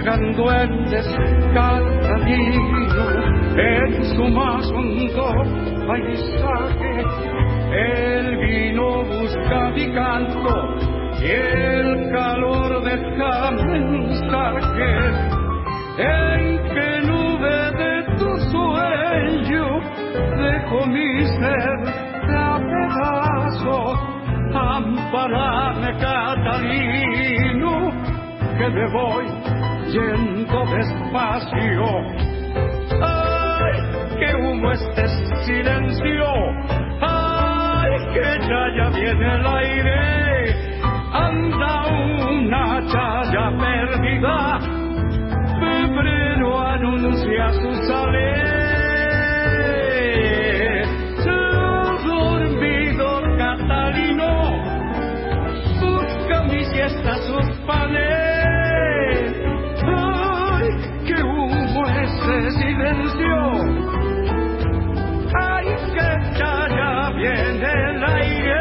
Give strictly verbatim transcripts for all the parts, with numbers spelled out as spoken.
llegan duendes catalinos en su más hondo paisaje. El vino busca mi canto y el calor deja mensajes. ¿En qué nube de tu sueño dejo mi ser a pedazos? Amparame, Catalino, que me voy yendo despacio. ¡Ay, qué humo este silencio! ¡Ay, que ya ya viene el aire! Anda una chaya perdida, febrero anuncia su salir. Se ha dormido Catalino, busca mi siesta sus panes. Ay, qué humo ese silencio. Ay, que ya ya viene el aire.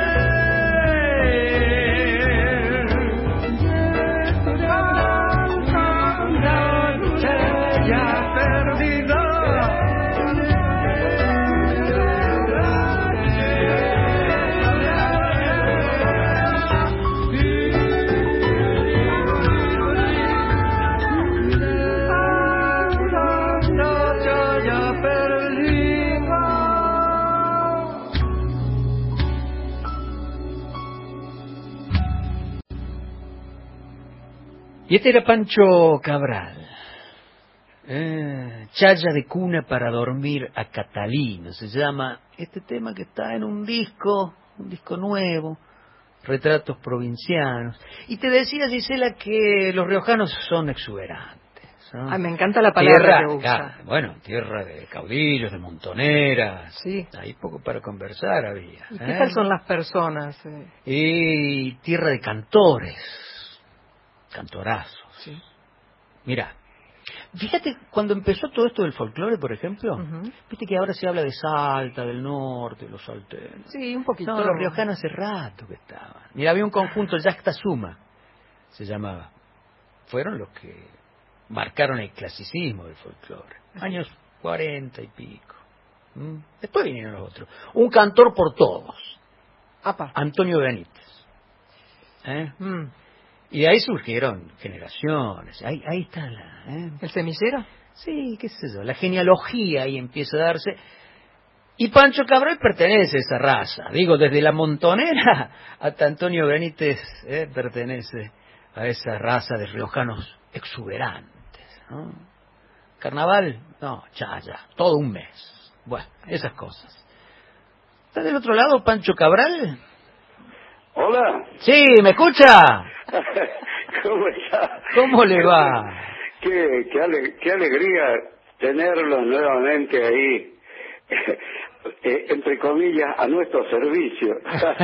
Y este era Pancho Cabral, eh, Chaya de cuna para dormir a Catalino, se llama este tema que está en un disco, un disco nuevo, Retratos Provincianos. Y te decía, Gisela, que los riojanos son exuberantes, ¿no? Ay, me encanta la palabra tierra, que usa. ah, bueno, tierra de caudillos, de montoneras, sí. Ahí poco para conversar había. ¿Y ¿eh? qué tal son las personas? Eh? Y tierra de cantores. Cantorazo. Sí. Mira, fíjate, cuando empezó todo esto del folclore, por ejemplo, uh-huh. Viste que ahora se habla de Salta, del norte, los salteños. Sí, un poquito. No, los riojanos hace rato que estaban. Mira, había un conjunto, Yacta-Suma, se llamaba. Fueron los que marcaron el clasicismo del folclore. Años cuarenta y pico. ¿Mm? Después vinieron los otros. Un cantor por todos. Apa. Antonio Benítez. ¿Eh? Mm. Y de ahí surgieron generaciones. Ahí, ahí está la... ¿eh? ¿El semillero? Sí, qué sé yo. La genealogía ahí empieza a darse. Y Pancho Cabral pertenece a esa raza. Digo, desde la montonera hasta Antonio Benítez ¿eh? pertenece a esa raza de riojanos exuberantes, ¿no? Carnaval, no, chaya, todo un mes. Bueno, esas cosas. ¿Está del otro lado Pancho Cabral? Hola. Sí, ¿me escucha? ¿Cómo está? ¿Cómo le va? Qué, qué, ale, qué alegría tenerlo nuevamente ahí, eh, entre comillas, a nuestro servicio.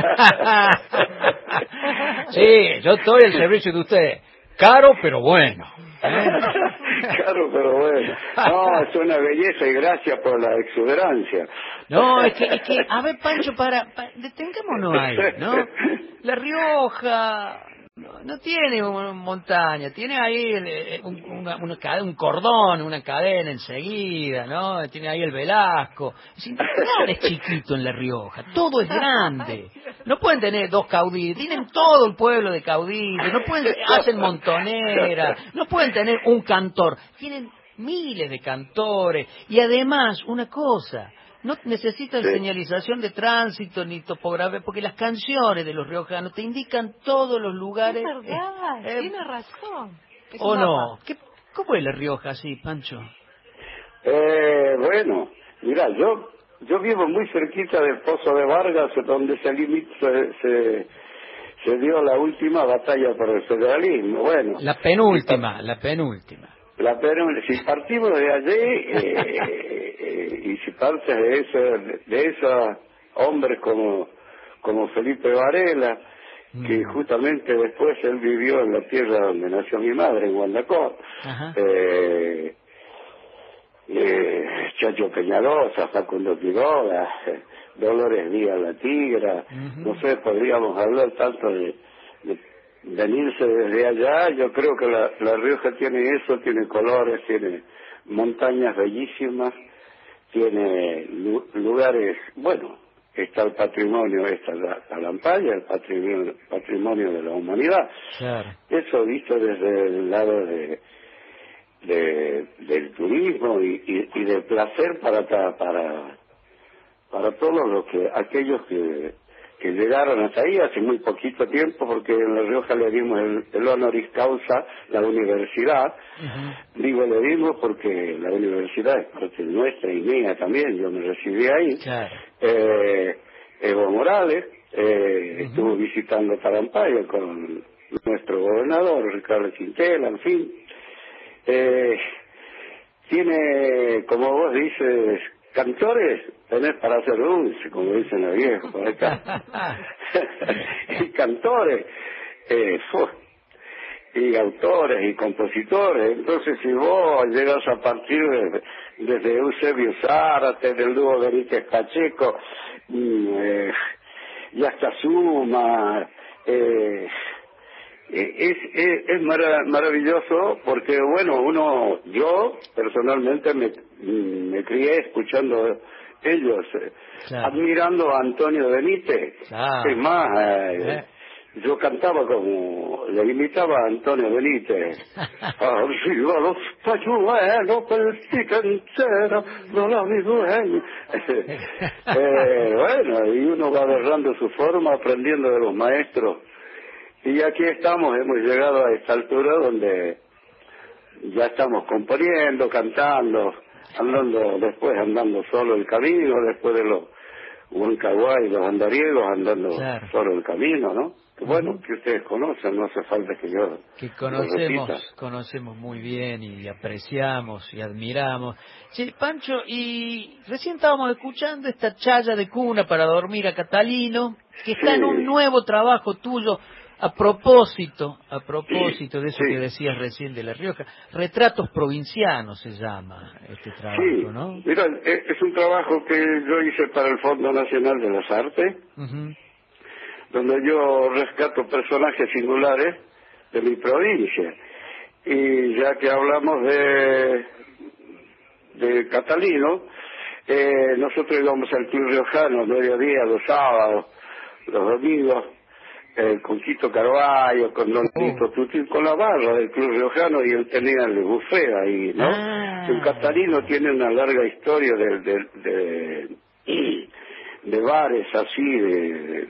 Sí, yo estoy al servicio de usted. Caro, pero bueno. ¿eh? Caro, pero bueno. No, es una belleza y gracias por la exuberancia. No, es que, es que a ver, Pancho, para, para detengámonos ahí, ¿no? La Rioja no, no tiene una montaña, tiene ahí el, un, una, una, un cordón, una cadena enseguida, ¿no? Tiene ahí el Velasco. Es decir, nada es chiquito en La Rioja, todo es grande. No pueden tener dos caudillos, tienen todo el pueblo de caudillos, no pueden, hacen montonera, no pueden tener un cantor, tienen miles de cantores. Y además, una cosa, no necesitan sí. señalización de tránsito ni topografía, porque las canciones de los riojanos te indican todos los lugares. Es verdad, eh, tiene razón. Es ¿O no? ¿Qué, ¿Cómo es La Rioja así, Pancho? Eh, bueno, mira, yo yo vivo muy cerquita del Pozo de Vargas, donde se, limita, se, se, se dio la última batalla por el federalismo. Bueno, la penúltima, si, la penúltima. La penúltima. Si partimos de allí, eh, eh, y si partes de esos de esos hombres como, como Felipe Varela, mm. que justamente después él vivió en la tierra donde nació mi madre, en Guandacó, eh, eh, Chacho Peñalosa, Facundo Quiroga, eh, Dolores Díaz la Tigra, uh-huh. no sé, podríamos hablar tanto de, de venirse desde allá. Yo creo que la, la Rioja tiene eso, tiene colores, tiene montañas bellísimas, tiene lu- lugares, bueno, está el patrimonio, está la Talampaya, el patrimonio, patrimonio de la humanidad. Claro. Eso visto desde el lado de, de del turismo y, y, y del placer para para para todos los que aquellos que que llegaron hasta ahí hace muy poquito tiempo, porque en La Rioja le dimos el, el honoris causa, la universidad. Uh-huh. Digo le dimos porque la universidad es parte nuestra y mía también, yo me recibí ahí. Claro. Eh, Evo Morales eh, uh-huh. estuvo visitando Talampaya con nuestro gobernador, Ricardo Quintela, en fin. Eh, tiene, como vos dices, cantores, tenés para hacer dulce, como dicen los viejos por acá. Y cantores, eh, y autores y compositores. Entonces, si vos llegas a partir de, desde Eusebio Zárate, del dúo Benítez Pacheco, eh, y hasta Suma, eh, es, es, es marav- maravilloso porque, bueno, uno, yo personalmente me, me crié escuchando ellos, eh, claro. admirando a Antonio Benítez. Claro. Es más, eh, ¿Eh? yo cantaba como, le imitaba a Antonio Benítez. Arriba los pañuelos, peltica entera, no la mi dueño. eh, bueno, y uno va agarrando su forma, aprendiendo de los maestros. Y aquí estamos, hemos llegado a esta altura donde ya estamos componiendo, cantando, andando, después andando solo el camino, después de los Huancahuay y los andariegos andando claro. solo el camino, ¿no? Que bueno, uh-huh. que ustedes conocen, no hace falta que yo que conocemos, conocemos muy bien y apreciamos y admiramos. Sí, Pancho, y recién estábamos escuchando esta chaya de cuna para dormir a Catalino, que está sí. en un nuevo trabajo tuyo. A propósito, a propósito de eso sí. que decías recién de La Rioja, Retratos Provincianos se llama este trabajo, sí. ¿no? Mira, es un trabajo que yo hice para el Fondo Nacional de las Artes, uh-huh. donde yo rescato personajes singulares de mi provincia. Y ya que hablamos de, de Catalino, eh, nosotros íbamos al Club Riojano, mediodía, los sábados, los domingos, Eh, con Quito Carvalho, con Don Tito oh. Tutín, con la barra del Club Riojano, y él tenía el buffet ahí, ¿no? Ah. El Catalino tiene una larga historia de de, de, de bares así, de, de,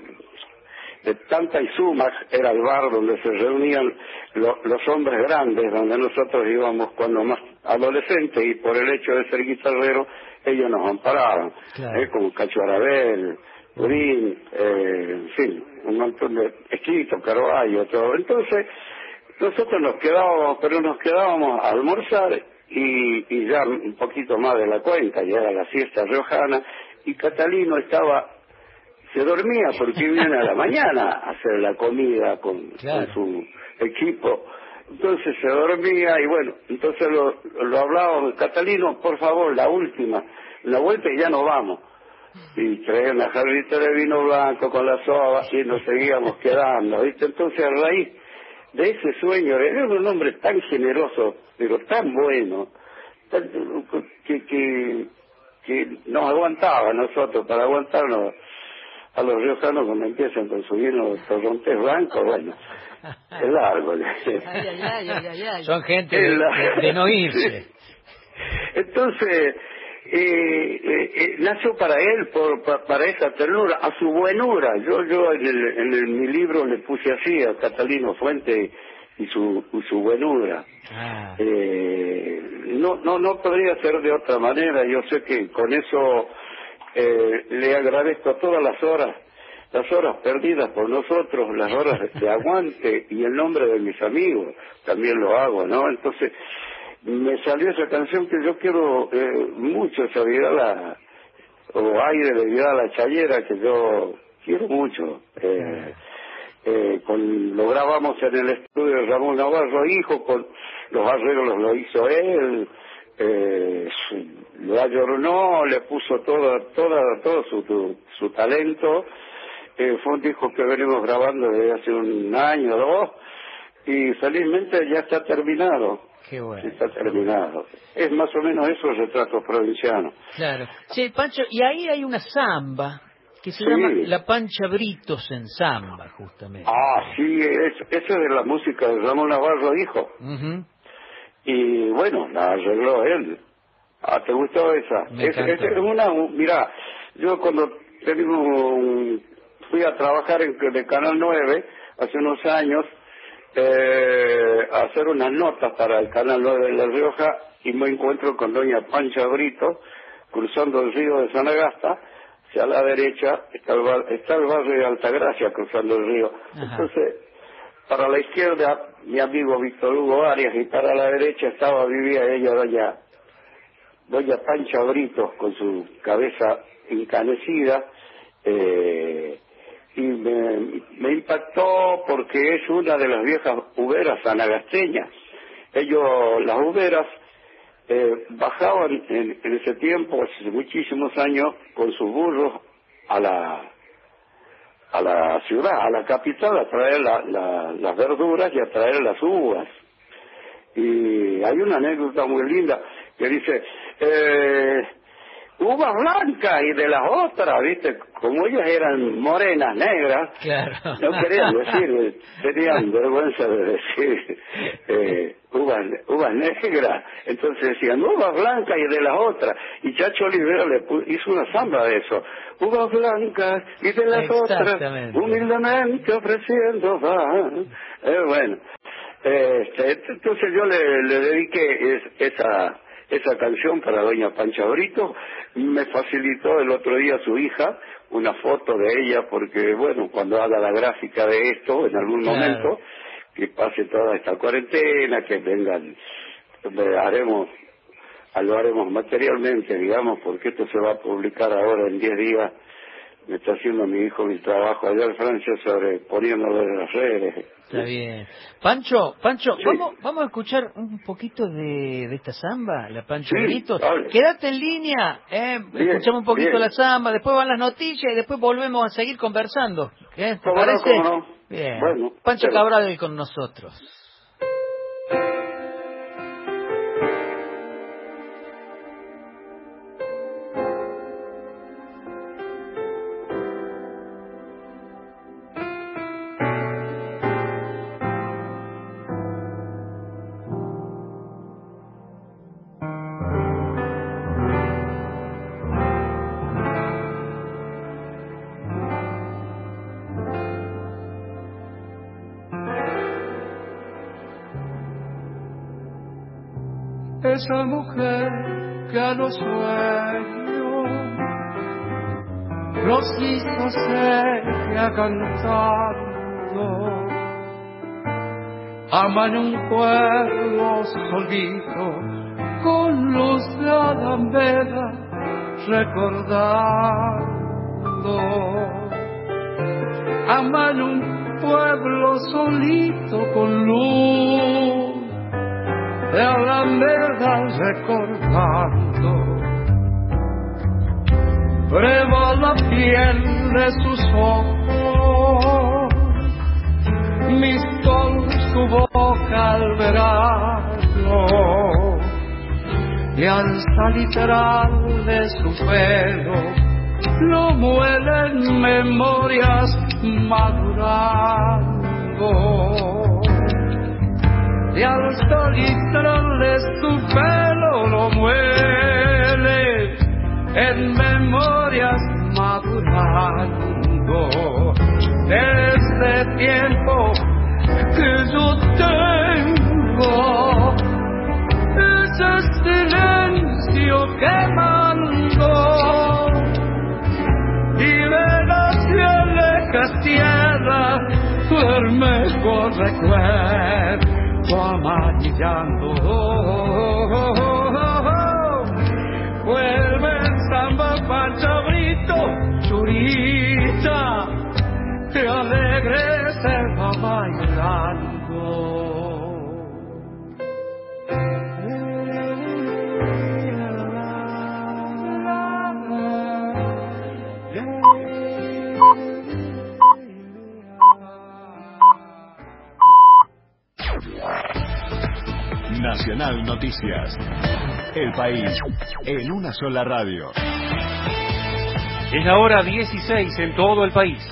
de Tanta y Sumac, era el bar donde se reunían lo, los hombres grandes, donde nosotros íbamos cuando más adolescentes, y por el hecho de ser guitarrero, ellos nos amparaban, claro. eh, como Cacho Arabel, Urín, eh, en fin, un montón de escritos, Carvalho, todo. Entonces, nosotros nos quedábamos, pero nos quedábamos a almorzar y, y ya un poquito más de la cuenta, ya era la siesta riojana, y Catalino estaba, se dormía porque viene a la mañana a hacer la comida con, claro. con su equipo. Entonces se dormía y bueno, entonces lo, lo hablábamos, Catalino, por favor, la última, la vuelta y ya nos vamos. Y traía una jarrita de vino blanco con la soba y nos seguíamos quedando, ¿viste? Entonces, a raíz de ese sueño, era un hombre tan generoso, pero tan bueno, tan, que, que, que nos aguantaba a nosotros, para aguantarnos a los riojanos cuando empiezan con su vino torrontés blancos, bueno, es largo. Ay, ay, ay, ay, ay. Son gente de, de, de no irse. Entonces, Eh, eh, eh, nació para él, por, pa, para esa ternura, a su buenura. Yo yo en, el, en el, mi libro le puse así a Catalino Fuente y su, y su buenura. Ah. Eh, no, no, no podría ser de otra manera. Yo sé que con eso eh, le agradezco todas las horas, las horas perdidas por nosotros, las horas de, de aguante, y el nombre de mis amigos también lo hago, ¿no? Entonces, me salió esa canción que yo quiero eh, mucho, esa Vidala, o aire de Vidala Chayera, que yo quiero mucho. Eh, eh, con, lo grabamos en el estudio de Ramón Navarro, hijo, con los arreglos lo hizo él, eh, lo ayornó, le puso todo, toda, todo su, su, su talento. eh, fue un disco que venimos grabando desde hace un año o dos, y felizmente ya está terminado. Qué bueno. Está terminado. Es más o menos eso, Retratos Provincianos. Claro. Sí, Pancho, y ahí hay una samba que se Sí. llama La Pancha Britos en Samba, justamente. Ah, sí, es, eso es de la música de Ramón Navarro, hijo. Ujú. Y bueno, la arregló él. Ah, ¿te gustó esa? Me es, encantó. es una, un- mira, yo cuando tengo un- fui a trabajar en de Canal nueve hace unos años, eh, a hacer unas notas para el Canal nueve de La Rioja, y me encuentro con doña Pancha Brito cruzando el río de Sanagasta. Hacia la derecha está el, bar- está el barrio de Altagracia cruzando el río. Ajá. Entonces, para la izquierda, mi amigo Víctor Hugo Arias, y para la derecha estaba, vivía ella, doña, doña Pancha Brito, con su cabeza encanecida, eh, y me, me impactó porque es una de las viejas uberas sanagasteñas. Ellos, las uberas, eh, bajaban en, en ese tiempo, hace muchísimos años, con sus burros a la a la ciudad, a la capital, a traer la, la, las verduras y a traer las uvas. Y hay una anécdota muy linda que dice, eh, uvas blancas y de las otras, ¿viste? Como ellas eran morenas, negras, Claro. no querían decir, tenían vergüenza de decir eh, uvas, uvas negras, entonces decían uvas blancas y de las otras, y Chacho Olivera le pu- hizo una samba de eso, uvas blancas y de las otras, Exactamente. humildemente ofreciendo van. Eh, bueno, este, entonces yo le, le dediqué es- esa esa canción para doña Pancha Brito. Me facilitó el otro día su hija una foto de ella, porque bueno, cuando haga la gráfica de esto en algún Claro. momento, que pase toda esta cuarentena, que vengan, le haremos, lo haremos materialmente, digamos, porque esto se va a publicar ahora en diez días. Me está haciendo mi hijo mi trabajo allá en Francia sobre poniéndolo en las redes. Está bien. Pancho, Pancho, Sí. vamos vamos a escuchar un poquito de, de esta samba, La Pancha Sí, Britos. hable. Quédate en línea, eh, Bien, escuchamos un poquito bien. la samba, después van las noticias y después volvemos a seguir conversando. ¿Qué? ¿Te ¿Cómo no, parece? cómo no? Bien. Bueno, Pancho pero- Cabral con nosotros. Esa mujer que a los sueños los hizo seguir cantando, aman un pueblo solito con luz de alameda recordando, aman un pueblo solito con luz de alameda recordando, prueba la piel de sus ojos, mis sol su boca al verano, y al salitral de su pelo lo muelen memorias madurando. Y al salitral de su pelo lo muele en memorias madurando. Desde tiempo que yo tengo ese silencio quemando, y ven hacia lejas tierra bermejo recuerdo amarillando. Oh, oh, oh, oh, oh. Vuelve el samba Pancha Brito, churita, que alegre se va bailando. Nacional Noticias. El país en una sola radio. Es la hora dieciséis en todo el país.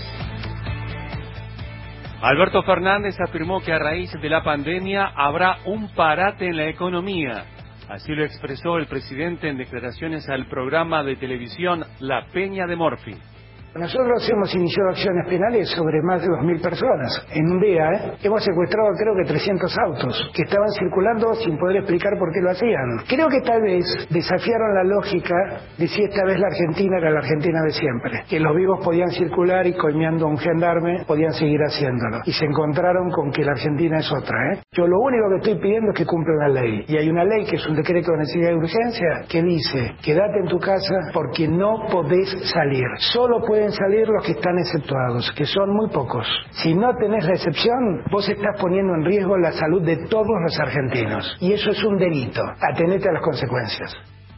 Alberto Fernández afirmó que a raíz de la pandemia habrá un parate en la economía. Así lo expresó el presidente en declaraciones al programa de televisión La Peña de Morphy. Nosotros hemos iniciado acciones penales sobre más de dos mil personas. En un día ¿eh? hemos secuestrado creo que trescientos autos que estaban circulando sin poder explicar por qué lo hacían. Creo que tal vez desafiaron la lógica de si esta vez la Argentina era la Argentina de siempre. Que los vivos podían circular y coimeando a un gendarme podían seguir haciéndolo. Y se encontraron con que la Argentina es otra. ¿eh? Yo lo único que estoy pidiendo es que cumpla la ley. Y hay una ley que es un decreto de necesidad y urgencia que dice, quédate en tu casa porque no podés salir. Solo pueden salir los que están exceptuados, que son muy pocos. Si no tenés la excepción, vos estás poniendo en riesgo la salud de todos los argentinos. Y eso es un delito. Atenete a las consecuencias.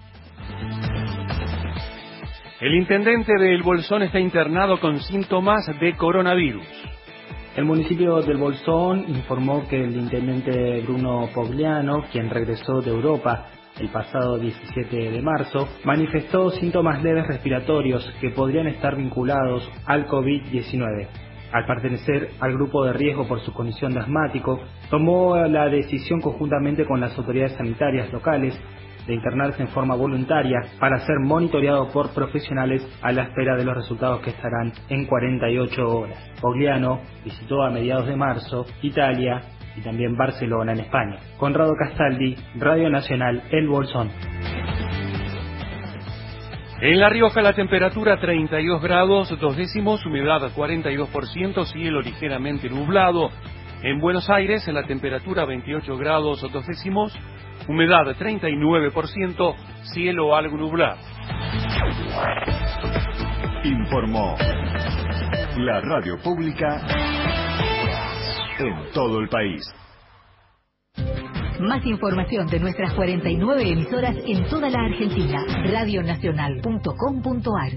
El intendente de El Bolsón está internado con síntomas de coronavirus. El municipio del Bolsón informó que el intendente Bruno Pogliano, quien regresó de Europa el pasado diecisiete de marzo, manifestó síntomas leves respiratorios que podrían estar vinculados al COVID diecinueve. Al pertenecer al grupo de riesgo por su condición de asmático, tomó la decisión conjuntamente con las autoridades sanitarias locales de internarse en forma voluntaria para ser monitoreado por profesionales a la espera de los resultados que estarán en cuarenta y ocho horas. Pogliano visitó a mediados de marzo Italia y también Barcelona en España. Conrado Castaldi, Radio Nacional, El Bolsón. En La Rioja la temperatura treinta y dos grados, dos décimos, humedad cuarenta y dos por ciento, cielo ligeramente nublado. En Buenos Aires la temperatura veintiocho grados, dos décimos, humedad treinta y nueve por ciento, cielo algo nublado. Informó la radio pública en todo el país. Más información de nuestras cuarenta y nueve emisoras en toda la Argentina. radio nacional punto com punto ar.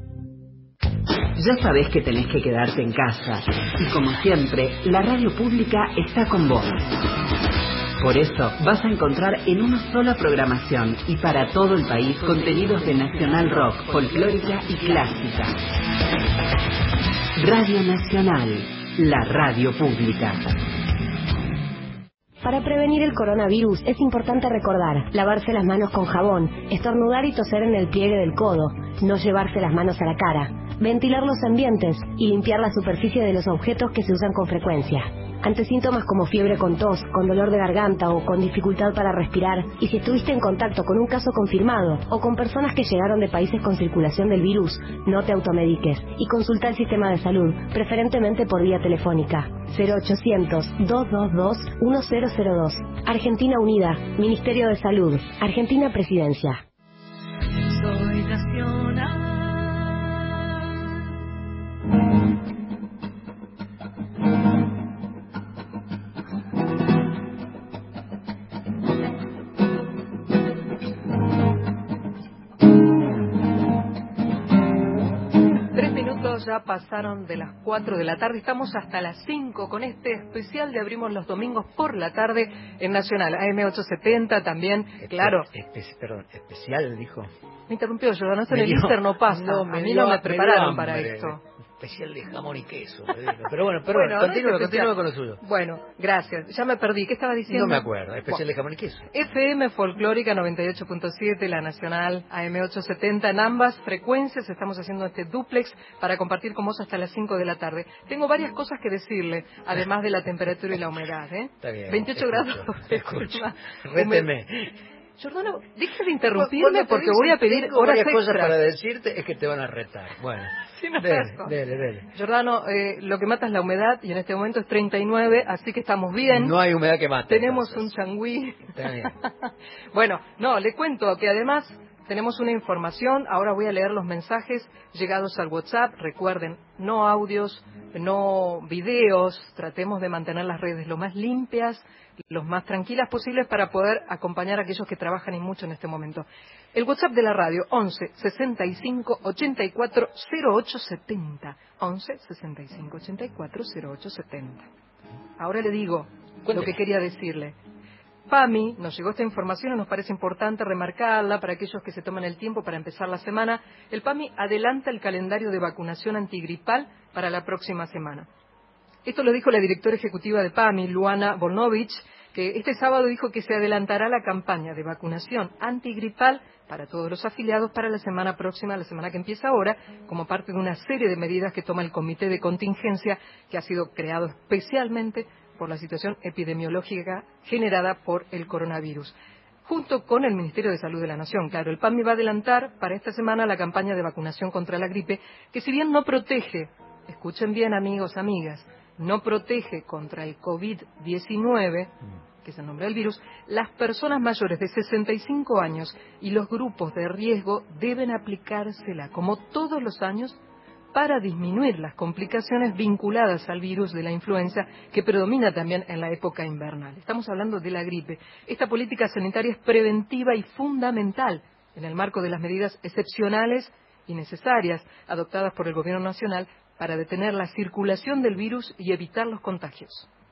Ya sabés que tenés que quedarte en casa. Y como siempre, la radio pública está con vos. Por eso vas a encontrar en una sola programación y para todo el país contenidos de nacional rock, folclórica y clásica. Radio Nacional, la radio pública. Para prevenir el coronavirus es importante recordar lavarse las manos con jabón, estornudar y toser en el pliegue del codo, no llevarse las manos a la cara, ventilar los ambientes y limpiar la superficie de los objetos que se usan con frecuencia. Ante síntomas como fiebre con tos, con dolor de garganta o con dificultad para respirar, y si estuviste en contacto con un caso confirmado o con personas que llegaron de países con circulación del virus, no te automediques y consulta el sistema de salud, preferentemente por vía telefónica. cero ochocientos, dos dos dos, uno cero cero dos. Argentina Unida, Ministerio de Salud, Argentina Presidencia. Soy nacional. Ya pasaron de las cuatro de la tarde, estamos hasta las cinco con este especial de Abrimos los Domingos por la tarde en Nacional, A M ochocientos setenta también, Espe claro. Espe perdón, especial, dijo. Me interrumpió yo, no sé, en el dio, Inter no pasa, no, a mí dio, no me prepararon me para hambre. esto. Especial de jamón y queso. Pero bueno, pero bueno, continúe, no continúe con lo suyo. Bueno, gracias, ya me perdí, ¿qué estaba diciendo? No me acuerdo, especial bueno. de jamón y queso. F M Folclórica noventa y ocho punto siete, la Nacional A M ochocientos setenta, en ambas frecuencias estamos haciendo este duplex para compartir con vos hasta las cinco de la tarde. Tengo varias cosas que decirle, además de la temperatura y la humedad, ¿eh? Está bien. veintiocho escucho, grados. Escucho. Réteme. Jordano, deja de interrumpirme porque voy a pedir tengo horas varias extras. cosas para decirte, es que te van a retar. Bueno, sí, me dele, paso. dele, dele. Jordano, eh, lo que mata es la humedad y en este momento es treinta y nueve, así que estamos bien. No hay humedad que mate. Tenemos entonces. un changüí. Está bien. Bueno, no, le cuento que además tenemos una información. Ahora voy a leer los mensajes llegados al WhatsApp. Recuerden, no audios, no videos. Tratemos de mantener las redes lo más limpias, los más tranquilas posibles para poder acompañar a aquellos que trabajan y mucho en este momento. El WhatsApp de la radio, once, sesenta y cinco, ochenta y cuatro, cero ocho setenta. once, sesenta y cinco, ochenta y cuatro, cero ocho setenta. Ahora le digo Cuénteme. lo que quería decirle. PAMI, nos llegó esta información y nos parece importante remarcarla para aquellos que se toman el tiempo para empezar la semana. El PAMI adelanta el calendario de vacunación antigripal para la próxima semana. Esto lo dijo la directora ejecutiva de PAMI, Luana Volnovich, que este sábado dijo que se adelantará la campaña de vacunación antigripal para todos los afiliados para la semana próxima, la semana que empieza ahora, como parte de una serie de medidas que toma el Comité de Contingencia, que ha sido creado especialmente por la situación epidemiológica generada por el coronavirus. Junto con el Ministerio de Salud de la Nación, claro, el PAMI va a adelantar para esta semana la campaña de vacunación contra la gripe, que si bien no protege, escuchen bien amigos, amigas, no protege contra el COVID diecinueve, que es el nombre del virus, las personas mayores de sesenta y cinco años y los grupos de riesgo deben aplicársela, como todos los años, para disminuir las complicaciones vinculadas al virus de la influenza que predomina también en la época invernal. Estamos hablando de la gripe. Esta política sanitaria es preventiva y fundamental en el marco de las medidas excepcionales y necesarias adoptadas por el Gobierno Nacional para detener la circulación del virus y evitar los contagios.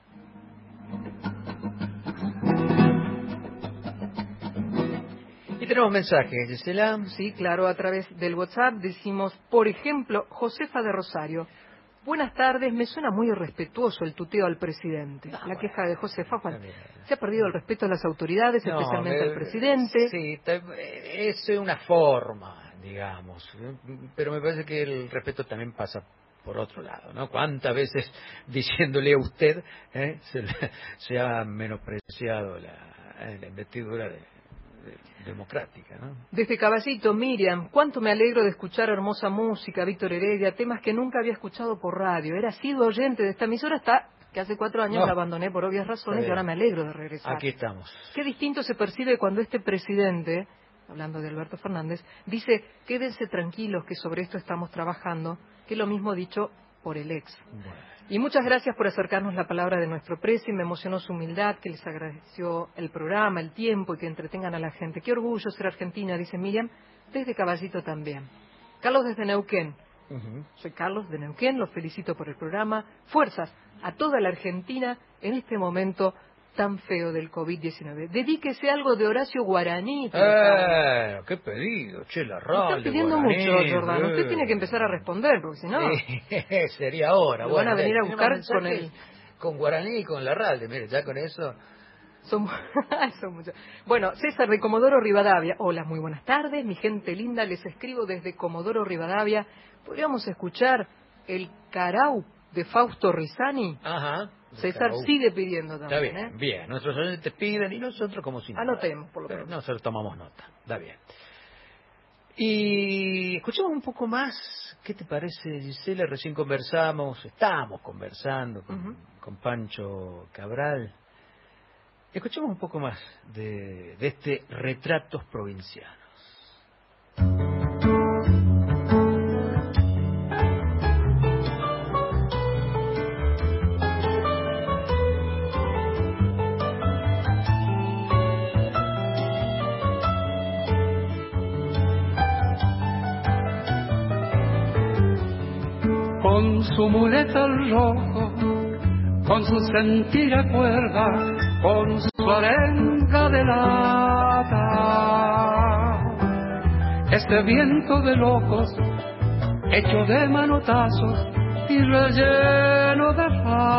Y tenemos mensajes, Gisela. Sí, claro, a través del WhatsApp decimos, por ejemplo, Josefa de Rosario. Buenas tardes, me suena muy irrespetuoso el tuteo al presidente. Ah, la bueno. queja de Josefa, Juan. Se ha perdido el respeto a las autoridades, no, especialmente me, al presidente. Sí, es una forma, digamos, pero me parece que el respeto también pasa por otro lado, ¿no? ¿Cuántas veces diciéndole a usted eh, se, se ha menospreciado la, la investidura de, de, democrática, ¿no? Desde Caballito, Miriam, cuánto me alegro de escuchar hermosa música, Víctor Heredia, temas que nunca había escuchado por radio. Era sido oyente de esta emisora hasta que hace cuatro años no. la abandoné por obvias razones y ahora me alegro de regresar. Aquí estamos. Qué distinto se percibe cuando este presidente, hablando de Alberto Fernández, dice, quédense tranquilos que sobre esto estamos trabajando, que lo mismo dicho por el ex. Bueno. Y muchas gracias por acercarnos la palabra de nuestro precio, me emocionó su humildad, que les agradeció el programa, el tiempo y que entretengan a la gente. Qué orgullo ser argentina, dice Miriam, desde Caballito también. Carlos desde Neuquén. Uh-huh. Soy Carlos de Neuquén, los felicito por el programa. Fuerzas a toda la Argentina en este momento tan feo del COVID diecinueve. Dedíquese algo de Horacio Guaraní. Eh, qué pedido, che, la radio. Está pidiendo Guaraní, mucho, Jordán. Eh. Usted tiene que empezar a responder, porque si no... Sí, sería ahora. Lo bueno, van a venir a buscar con el... el... Con Guaraní y con la radio, mire, ya con eso... Son... Son muchos. Bueno, César de Comodoro Rivadavia. Hola, muy buenas tardes, mi gente linda, les escribo desde Comodoro Rivadavia. ¿Podríamos escuchar el Carau de Fausto Rizani? Ajá. César Carau. Sigue pidiendo también. Está bien, ¿eh? bien. Nuestros oyentes piden y nosotros como si... Anotemos, por lo menos. Nosotros tomamos nota. Está bien. Y escuchemos un poco más. ¿Qué te parece, Gisela? Recién conversamos, estábamos conversando con, uh-huh. con Pancho Cabral. Escuchemos un poco más de, de este Retratos Provincianos. Con su muleta al rojo, con su sentir a cuerda, con su arenga de lata. Este viento de locos, hecho de manotazos y relleno de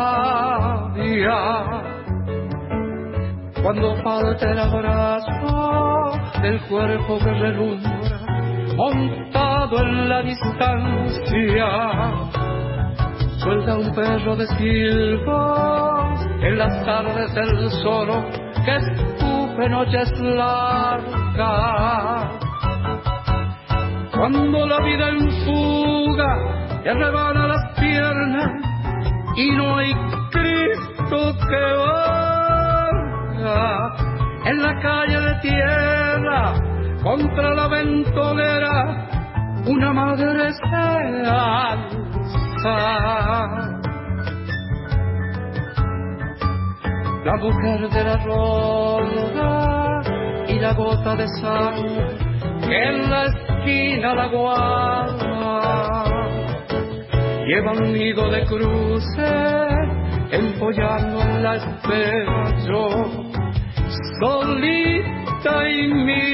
rabia. Cuando falta el abrazo del cuerpo que relumbra, montado en la distancia, suelta un perro de silbos en las tardes del solo que escupe noches largas. Cuando la vida en fuga te rebana las piernas y no hay Cristo que valga, en la calle de tierra contra la ventolera una madre se alza. La mujer de la ronda y la gota de sangre que en la esquina la guarda lleva un nido de cruces empollando en la espera. Yo solita y mi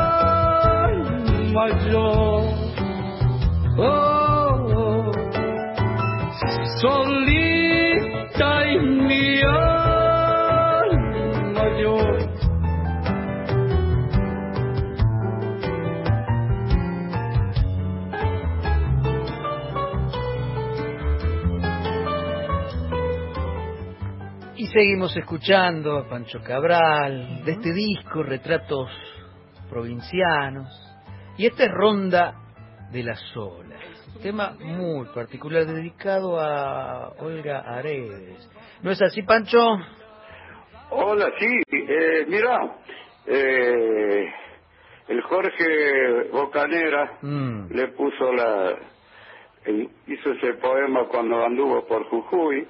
alma yo, oh, oh, solita y mi alma yo. Y seguimos escuchando a Pancho Cabral, de este disco, Retratos Provincianos, y esta es Ronda de las Olas, un tema muy particular dedicado a Olga Aredes. ¿No es así, Pancho? Hola, sí, eh, mira, eh, el Jorge Bocanera mm. le puso la, el, hizo ese poema cuando anduvo por Jujuy.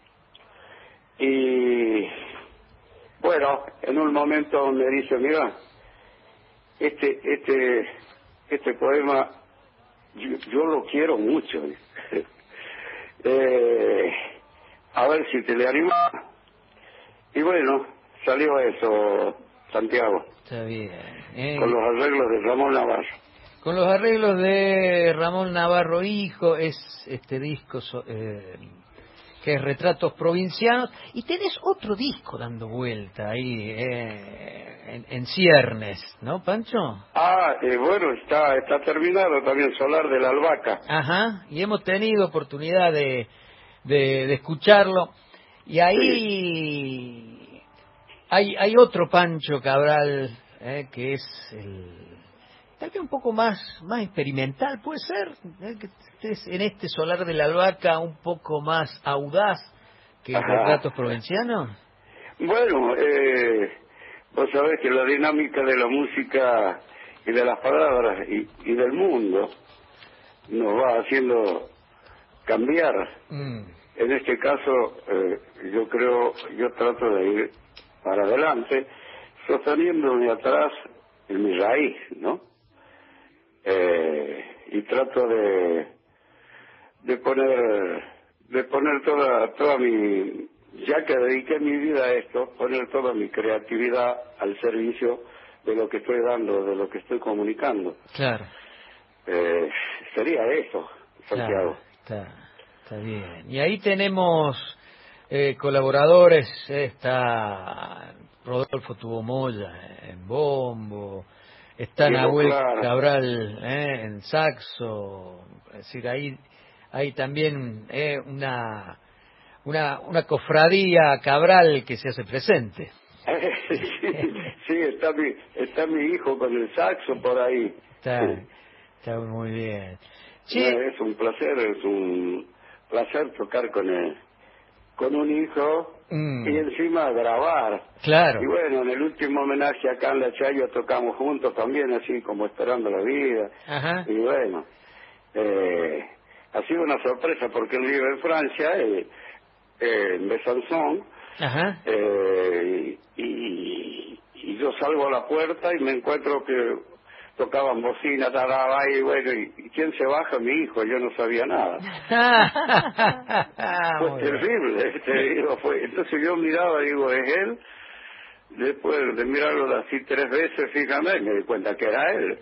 Y bueno, en un momento me dice, mira, este este este poema yo, yo lo quiero mucho. eh, a ver si te le animas. Y bueno, salió eso, Santiago. Está bien. Eh. Con los arreglos de Ramón Navarro. Con los arreglos de Ramón Navarro Hijo es este disco... Eh, que es Retratos Provincianos, y tenés otro disco dando vuelta ahí, eh, en, en ciernes, ¿no, Pancho? Ah, eh, bueno, está está terminado también, Solar de la Albahaca. Ajá, y hemos tenido oportunidad de, de, de escucharlo, y ahí sí. hay hay otro Pancho Cabral, eh, que es el... tal vez un poco más más experimental, puede ser, ¿eh? Que estés en este Solar de la Albahaca un poco más audaz que en Retratos Provincianos. Bueno, eh, vos sabés que la dinámica de la música y de las palabras y, y del mundo nos va haciendo cambiar. Mm. En este caso, eh, yo creo, yo trato de ir para adelante, sosteniéndome atrás en mi raíz, ¿no? Eh, y trato de de poner de poner toda toda mi, ya que dediqué mi vida a esto, poner toda mi creatividad al servicio de lo que estoy dando, de lo que estoy comunicando. Claro. Eh, sería eso, Santiago. Claro, está, está bien. Y ahí tenemos eh, colaboradores, eh, está Rodolfo Tubomoya en bombo, está Nahuel claro. Cabral eh, en saxo, es decir, ahí hay también eh, una, una una cofradía Cabral que se hace presente. sí, sí, está mi está mi hijo con el saxo por ahí. Está, sí. Está muy bien. Sí. No, es un placer, es un placer tocar con él, con un hijo mm. y encima grabar. Claro. Y bueno, en el último homenaje acá en La Chaya tocamos juntos también, así como Esperando la Vida. Ajá. Y bueno, eh, ha sido una sorpresa porque él vive en Francia, eh, eh, en Besançon. Ajá. Eh, y, y yo salgo a la puerta y me encuentro que tocaban bocina, taraba, y bueno, y, y quién se baja, mi hijo, yo no sabía nada. Fue terrible, te digo, fue. Entonces yo miraba, digo, ¿es él? Después de mirarlo así tres veces fijamente, me di cuenta que era él.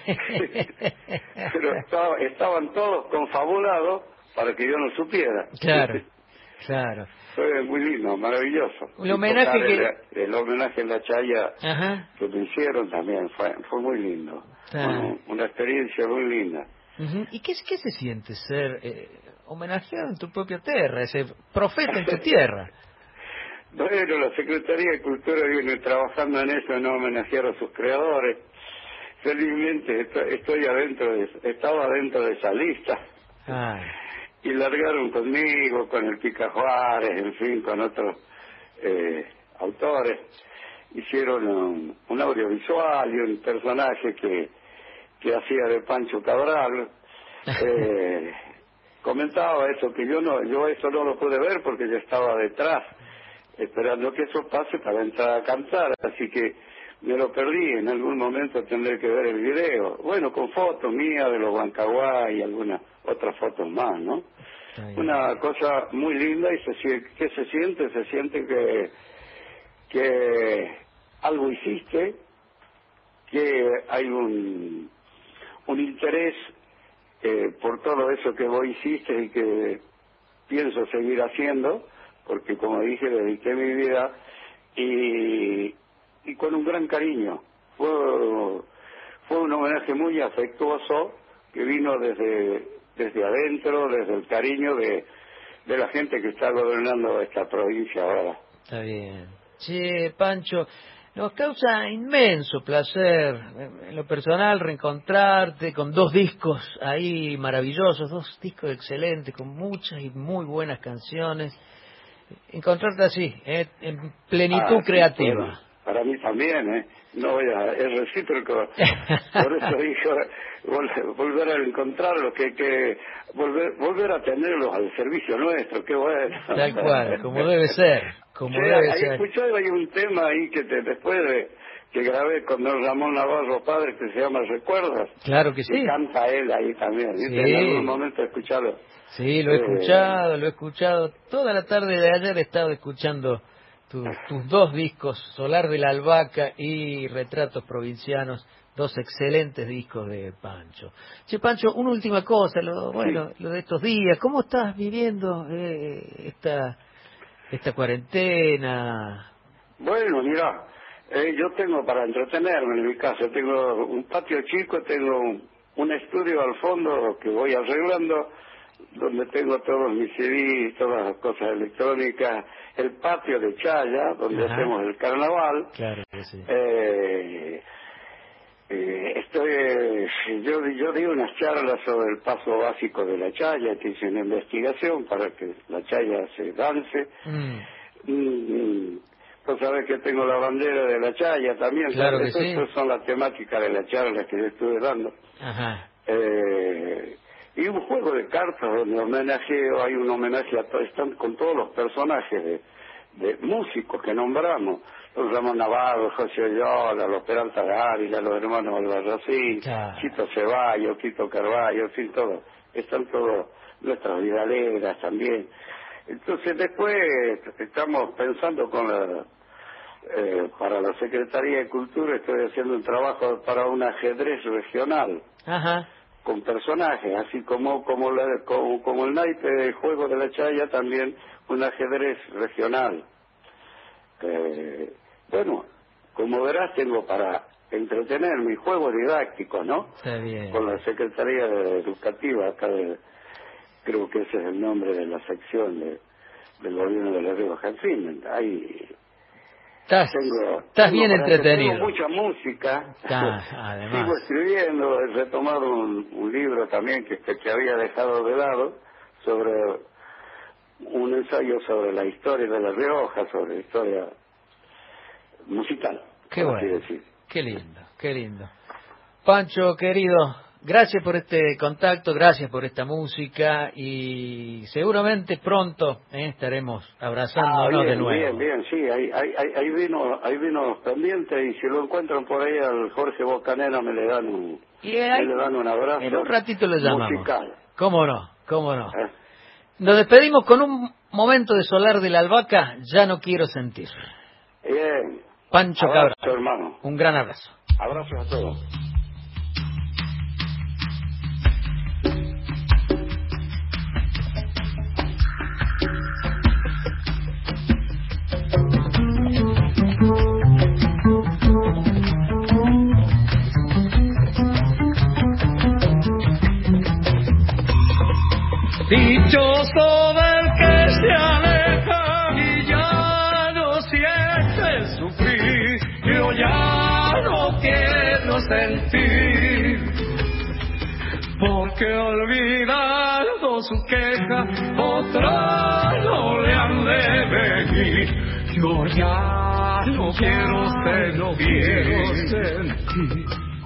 Pero estaba, estaban todos confabulados para que yo no supiera. Claro, claro. Fue muy lindo, maravilloso. El homenaje que... el, el homenaje en La Chaya Ajá. que me hicieron también fue, fue muy lindo. Bueno, una experiencia muy linda. Uh-huh. ¿Y qué, qué se siente ser eh, homenajeado en tu propia tierra, ese profeta en tu tierra? Bueno, la Secretaría de Cultura viene trabajando en eso, en homenajear a sus creadores. Felizmente estoy adentro de, estaba adentro de esa lista. Ah. Y largaron conmigo, con el Pica Juárez, en fin, con otros eh, autores. Hicieron un, un audiovisual y un personaje que, que hacía de Pancho Cabral. Eh, comentaba eso, que yo no yo eso no lo pude ver porque yo estaba detrás, esperando que eso pase para entrar a cantar, así que me lo perdí. En algún momento tendré que ver el video, bueno, con fotos mías de los Huancahuá y algunas otras fotos más, ¿no? Una cosa muy linda. Y se, ¿qué se siente? Se siente que que algo hiciste, que hay un, un interés eh, por todo eso que vos hiciste y que pienso seguir haciendo, porque como dije, dediqué mi vida y, y con un gran cariño. Fue, fue un homenaje muy afectuoso que vino desde, desde adentro, desde el cariño de, de la gente que está gobernando esta provincia ahora. Está bien. Che, Pancho, nos causa inmenso placer, en lo personal, reencontrarte con dos discos ahí maravillosos, dos discos excelentes, con muchas y muy buenas canciones. Encontrarte así, ¿eh? En plenitud ah, creativa. Bueno, para mí también, ¿eh? No voy a, es recíproco. Por eso dijo, vol, volver a encontrarlos, que que volver volver a tenerlos al servicio nuestro, qué bueno. Tal cual, como debe ser. Como sí, debe ahí ser. escuché, hay un tema ahí que te, después de que grabé con don Ramón Navarro Padre, que se llama ¿Recuerdas? Claro que sí. Y canta él ahí también, ¿viste? Sí. En algún momento escuchado. Sí, lo he eh... escuchado, lo he escuchado. Toda la tarde de ayer he estado escuchando tu, tus dos discos, Solar de la Albahaca y Retratos Provincianos, dos excelentes discos de Pancho. Che, Pancho, una última cosa, lo, bueno, sí. Lo de estos días, ¿cómo estás viviendo eh, esta, esta cuarentena? Bueno, mira, eh, yo tengo para entretenerme en mi casa, tengo un patio chico, tengo un, un estudio al fondo que voy arreglando, donde tengo todos mis C D, todas las cosas electrónicas, el patio de Chaya, donde Ajá. hacemos el carnaval. Claro que sí. Eh, eh, estoy, yo, yo di unas charlas sobre el paso básico de la Chaya, que hice una investigación para que la Chaya se dance. Mm. Mm, Vos sabés que tengo la bandera de la Chaya también. Claro que sí. Esas son las temáticas de la charla que yo estuve dando. Ajá. Eh, y un juego de cartas donde homenajeo, hay un homenaje a todos, están con todos los personajes de, de músicos que nombramos, los Ramón Navarro, José Oyola, los Peralta Ávila, los hermanos Albarracín, claro. Chito Ceballos, Quito Carballo, en fin, todo, están todos nuestras vidaleras también. Entonces después estamos pensando con la eh, para la Secretaría de Cultura, estoy haciendo un trabajo para un ajedrez regional. Ajá. Con personajes, así como como, la, como como el naipe del juego de la Chaya, también un ajedrez regional. Eh, bueno, como verás, tengo para entretener mis juegos didácticos, ¿no? Está bien. Con la Secretaría Educativa, acá de, creo que ese es el nombre de la sección de, del gobierno de La Rioja. En fin, ahí... Estás, tengo, estás tengo bien entretenido. Tengo mucha música. Está, además. Sigo escribiendo, he retomado un, un libro también que, que había dejado de lado sobre un ensayo sobre la historia de La Rioja, sobre la historia musical. Qué bueno, decir. Qué lindo, qué lindo. Pancho, querido, gracias por este contacto, gracias por esta música y seguramente pronto eh, estaremos abrazándonos ah, bien, de nuevo. Bien, bien, sí, hay, hay, hay, vino, hay vino pendiente y si lo encuentran por ahí al Jorge Bocanera me le dan un, y hay, me le dan un abrazo. En un ratito le llamamos. Musical. ¿Cómo no? ¿Cómo no? ¿Eh? Nos despedimos con un momento de Solar de la Albahaca, Ya no quiero sentir. Bien. Pancho abrazo, Cabral, hermano. Un gran abrazo. Abrazos a todos. Dichoso del que se aleja y ya no siente sufrir, yo ya no quiero sentir, porque olvidando su queja, otra no le han de venir, yo ya no quiero sentir, no quiero sentir.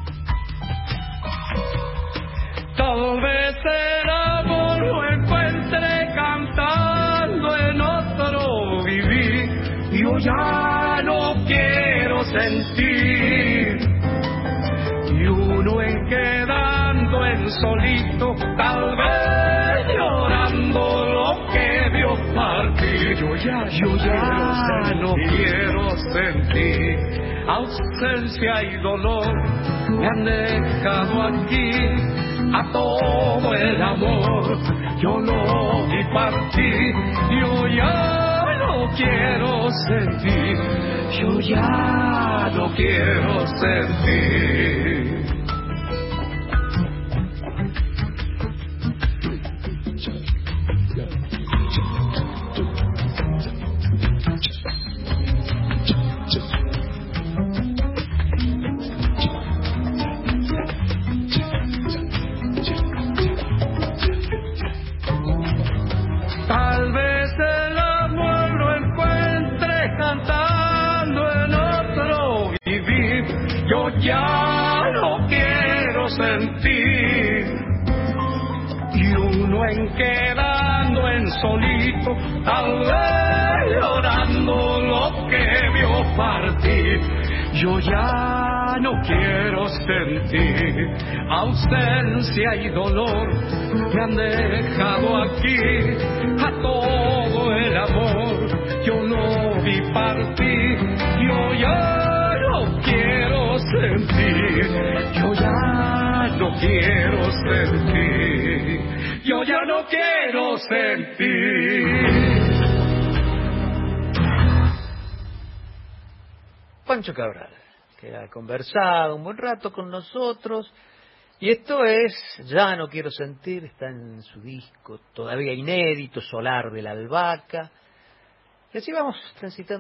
Tal vez el amor lo encuentre cantando en otro vivir. Yo ya no quiero sentir. Y uno en quedando en solito, tal vez llorando lo que vio partir. Yo ya, yo ya no quiero sentir. ausencia y dolor me han dejado aquí a todo el amor. Yo lo vi partir, yo ya no quiero sentir, yo ya no quiero sentir. Tal vez el amor lo encuentre cantando en otro vivir. Yo ya no quiero sentir. Y uno en quedando en solito, tal vez llorando lo que vio partir. Yo ya no quiero sentir, ausencia y dolor me han dejado aquí a todo el amor. Yo lo vi partir, yo ya no quiero sentir, yo ya no quiero sentir, yo ya no quiero sentir. Pancho Cabral, que ha conversado un buen rato con nosotros, y esto es Ya no quiero sentir, está en su disco todavía inédito, Solar de la Albahaca, y así vamos transitando